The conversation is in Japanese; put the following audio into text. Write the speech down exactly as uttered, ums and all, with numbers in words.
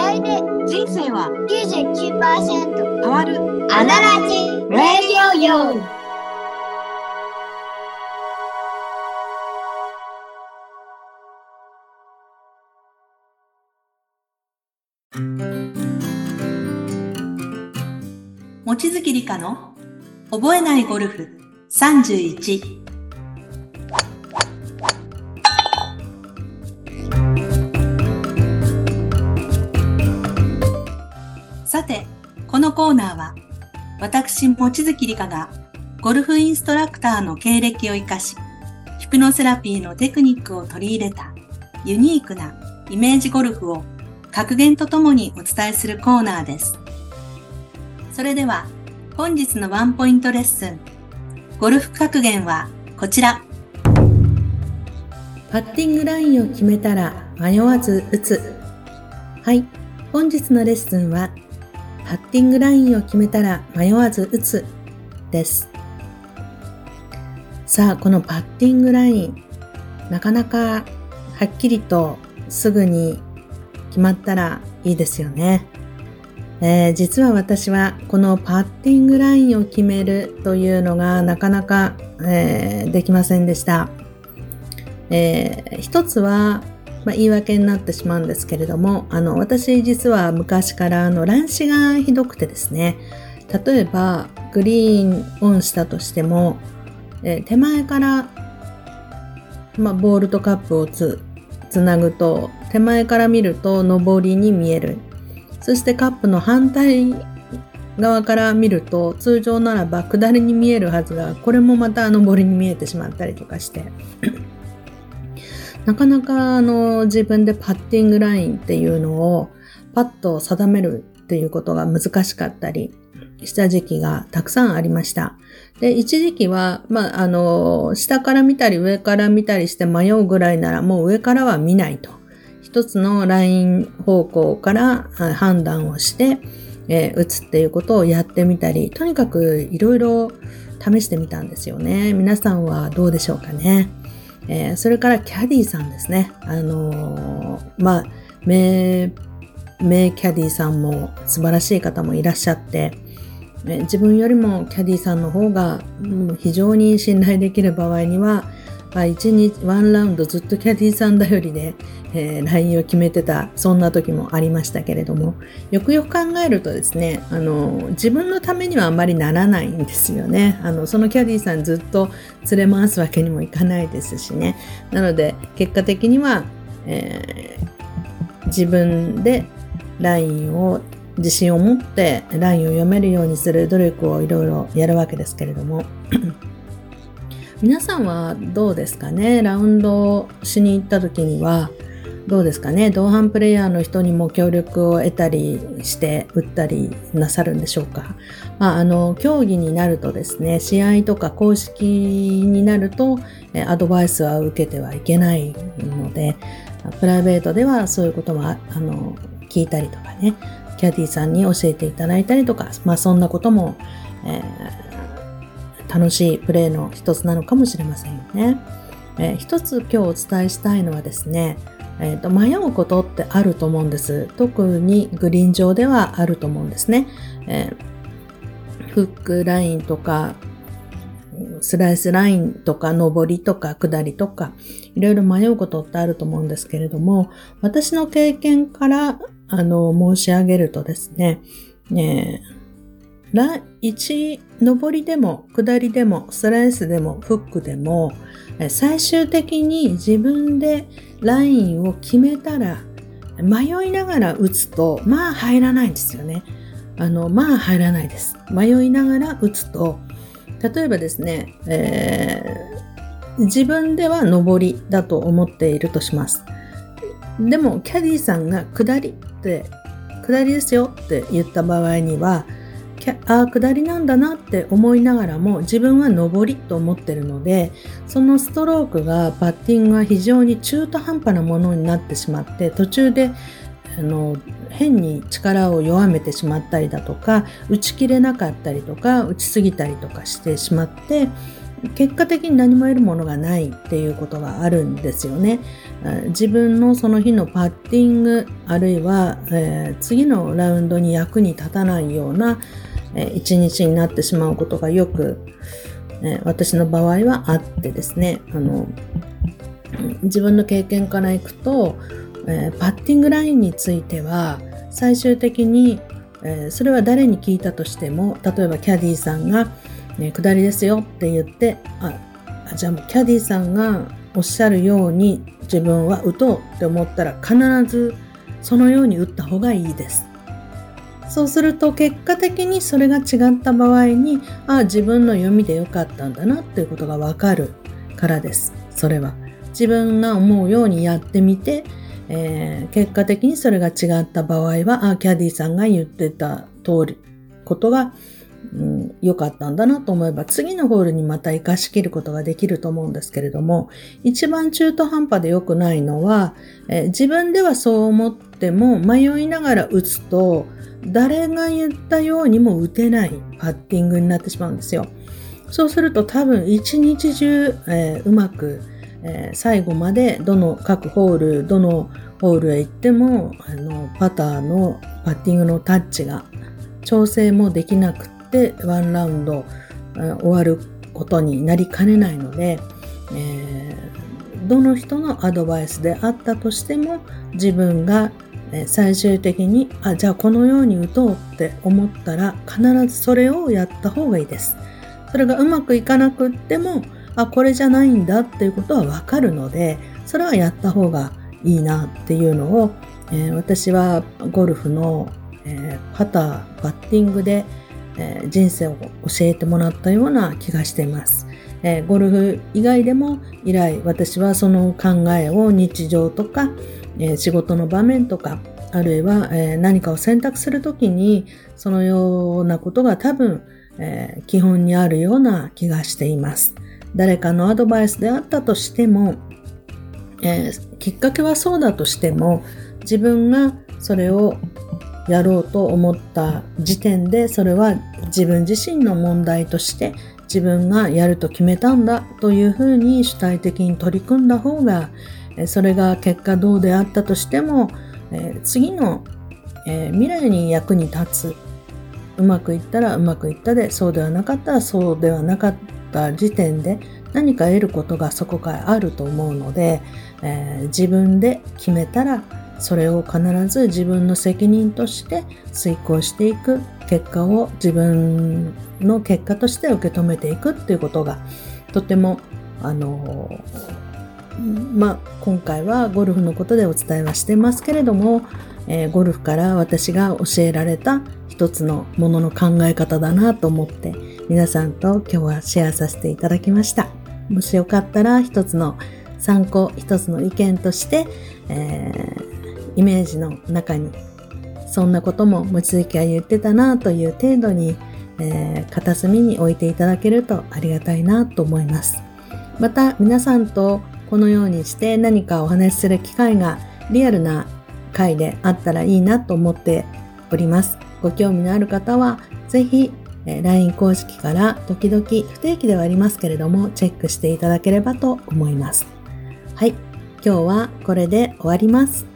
態で人生はきゅうじゅうきゅうパーセント変わる。 アナラジラジオよ。 望月理香の覚えないゴルフさんじゅういち。さて、このコーナーは私望月理香がゴルフインストラクターの経歴を生かし、ヒプノセラピーのテクニックを取り入れたユニークなイメージゴルフを格言とともにお伝えするコーナーです。それでは本日のワンポイントレッスン、ゴルフ格言はこちら。パッティングラインを決めたら迷わず打つ。はい、本日のレッスンはパッティングラインを決めたら迷わず打つです。さあ、このパッティングライン、なかなかはっきりとすぐに決まったらいいですよね。えー、実は私はこのパッティングラインを決めるというのがなかなか、えー、できませんでした。えー、一つは、まあ、言い訳になってしまうんですけれども、あの私実は昔からあの乱視がひどくてですね、例えばグリーンオンしたとしても、えー、手前から、まあ、ボールとカップをつつなぐと手前から見ると上りに見える。そしてカップの反対側から見ると通常ならば下りに見えるはずが、これもまた上りに見えてしまったりとかしてなかなかあの自分でパッティングラインっていうのをパッと定めるっていうことが難しかったりした時期がたくさんありました。で、一時期は、まあ、あの、下から見たり上から見たりして迷うぐらいならもう上からは見ないと。一つのライン方向から判断をして、えー、打つっていうことをやってみたり、とにかくいろいろ試してみたんですよね。皆さんはどうでしょうかね。えー、それからキャディーさんですね。あのー、まあ、名、名キャディーさんも素晴らしい方もいらっしゃって、えー、自分よりもキャディーさんの方が、うん、非常に信頼できる場合には、まあ、一日ワンラウンドずっとキャディーさん頼りで、えー、ラインを決めてた、そんな時もありましたけれども、よくよく考えるとですね、あの自分のためにはあまりならないんですよね。あのそのキャディーさんずっと連れ回すわけにもいかないですしね。なので結果的には、えー、自分でラインを自信を持ってラインを読めるようにする努力をいろいろやるわけですけれども皆さんはどうですかね。ラウンドしに行った時にはどうですかね。同伴プレイヤーの人にも協力を得たりして打ったりなさるんでしょうか。まあ、あの競技になるとですね、試合とか公式になるとアドバイスは受けてはいけないので、プライベートではそういうこともあの聞いたりとかね、キャディーさんに教えていただいたりとか、まあそんなことも、えー、楽しいプレーの一つなのかもしれませんよね。えー、一つ今日お伝えしたいのはですね、えーと、迷うことってあると思うんです。特にグリーン上ではあると思うんですね。えー、フックラインとかスライスラインとか上りとか下りとかいろいろ迷うことってあると思うんですけれども、私の経験からあの申し上げるとですね、ね一上りでも下りでもスライスでもフックでも最終的に自分でラインを決めたら迷いながら打つとまあ入らないんですよね。あのまあ入らないです。迷いながら打つと、例えばですね、えー、自分では上りだと思っているとします。でもキャディーさんが下りって下りですよって言った場合には、ああ下りなんだなって思いながらも自分は上りと思ってるので、そのストロークがパッティングが非常に中途半端なものになってしまって、途中であの変に力を弱めてしまったりだとか、打ち切れなかったりとか打ちすぎたりとかしてしまって、 結果的に何も得るものがないっていうことがあるんですよね。自分のその日のパッティング、あるいは、えー、次のラウンドに役に立たないような、えー、一日になってしまうことがよく、えー、私の場合はあってですね、あの自分の経験からいくと、えー、パッティングラインについては最終的に、えー、それは誰に聞いたとしても、例えばキャディーさんが、ね、下りですよって言って、あ、じゃあもうキャディーさんがおっしゃるように自分は打とうって思ったら必ずそのように打った方がいいです。そうすると結果的にそれが違った場合に、あ、自分の読みでよかったんだなっていうことがわかるからです。それは自分が思うようにやってみて、えー、結果的にそれが違った場合は、あ、キャディーさんが言ってた通りことがうん、良かったんだなと思えば次のホールにまた活かし切ることができると思うんですけれども、一番中途半端で良くないのは、えー、自分ではそう思っても迷いながら打つと誰が言ったようにも打てないパッティングになってしまうんですよ。そうすると多分一日中、えー、うまく、えー、最後までどの各ホールどのホールへ行ってもあのパターのパッティングのタッチが調整もできなくてでワンラウンド終わることになりかねないので、えー、どの人のアドバイスであったとしても自分が最終的にあじゃあこのように打とうって思ったら必ずそれをやった方がいいです。それがうまくいかなくってもあこれじゃないんだっていうことはわかるので、それはやった方がいいなっていうのを、えー、私はゴルフの、えー、パターパッティングで人生を教えてもらったような気がしています。えー、ゴルフ以外でも以来私はその考えを日常とか、えー、仕事の場面とかあるいは、えー、何かを選択するときにそのようなことが多分、えー、基本にあるような気がしています。誰かのアドバイスであったとしても、えー、きっかけはそうだとしても自分がそれをやろうと思った時点でそれは自分自身の問題として自分がやると決めたんだというふうに主体的に取り組んだ方がそれが結果どうであったとしても次の未来に役に立つ。うまくいったらうまくいったで、そうではなかったらそうではなかった時点で何か得ることがそこからあると思うので、えー、自分で決めたらそれを必ず自分の責任として遂行していく、結果を自分の結果として受け止めていくっていうことがとてもあのまあ今回はゴルフのことでお伝えはしてますけれども、えー、ゴルフから私が教えられた一つのものの考え方だなと思って皆さんと今日はシェアさせていただきました。もしよかったら一つの参考、一つの意見として、えーイメージの中にそんなことも望月は言ってたなという程度に、えー、片隅に置いていただけるとありがたいなと思います。また皆さんとこのようにして何かお話しする機会がリアルな回であったらいいなと思っております。ご興味のある方はぜひ、えー、ライン 公式から時々不定期ではありますけれどもチェックしていただければと思います。はい、今日はこれで終わります。